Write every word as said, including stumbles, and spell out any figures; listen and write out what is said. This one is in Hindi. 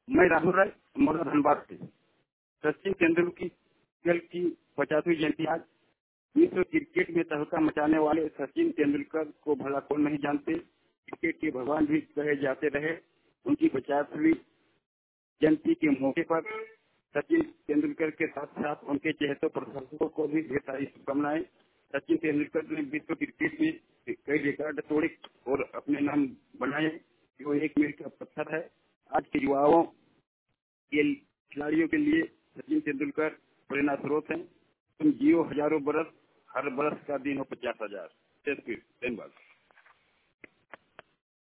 मैं राहुल राय मोरा धनबाद से। सचिन तेंदुलकर की पचासवीं जयंती आज। विश्व क्रिकेट में तहलका मचाने वाले सचिन तेंदुलकर को भला कौन नहीं जानते। क्रिकेट के भगवान भी कहे जाते रहे। उनकी पचासवीं जयंती के मौके पर सचिन तेंदुलकर के साथ साथ उनके चहेते प्रशंसकों को भी ढेर सारी शुभकामनाएं। सचिन तेंदुलकर ने विश्व क्रिकेट में कई रिकॉर्ड तोड़े और अपने नाम बनाए। वो एक मील का पत्थर है। आज के युवाओं के खिलाड़ियों के लिए सचिन तेंदुलकर प्रेरणा स्रोत हैं। तुम जियो हजारों बरस, हर बरस का दिन हो पचास हजार। धन्यवाद।